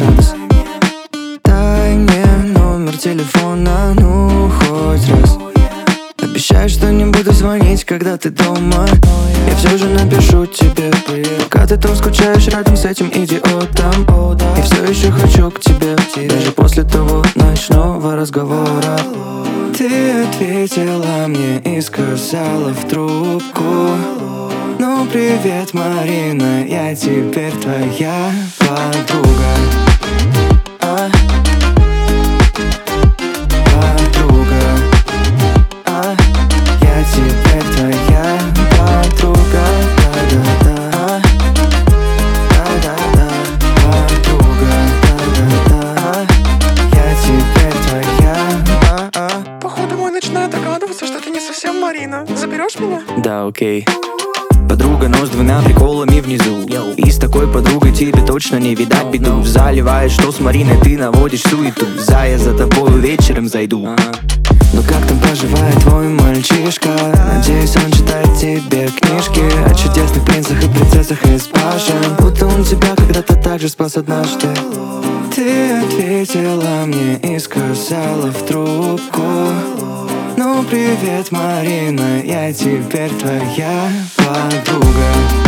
шанс. Дай мне номер телефона, ну хоть раз. Обещаю, что не буду звонить, когда ты дома. Я все же напишу тебе, пока ты там скучаешь рядом с этим идиотом. И все еще хочу к тебе, даже после того ночного разговора. Ты ответила мне и сказала в трубку: ну привет, Марина, я теперь твоя подруга. Я теперь твоя подруга. Да-да-да. Да-да-да. Подруга. Да-да-да. Я теперь твоя. Походу мой начинает догадываться, что ты не совсем Марина. Заберешь меня? Да, окей. Подруга, но с двумя приколами внизу. И с такой подругой тебе точно не видать беду. Заливаешь, что с Мариной ты наводишь суету. Зая, за тобою вечером зайду. Ну как там поживает твой мальчишка? Надеюсь, он читает тебе книжки о чудесных принцах и принцессах из башен. Будто он тебя когда-то так же спас однажды. Ты ответила мне и сказала в трубку: ну привет, Марина, я теперь твоя подруга.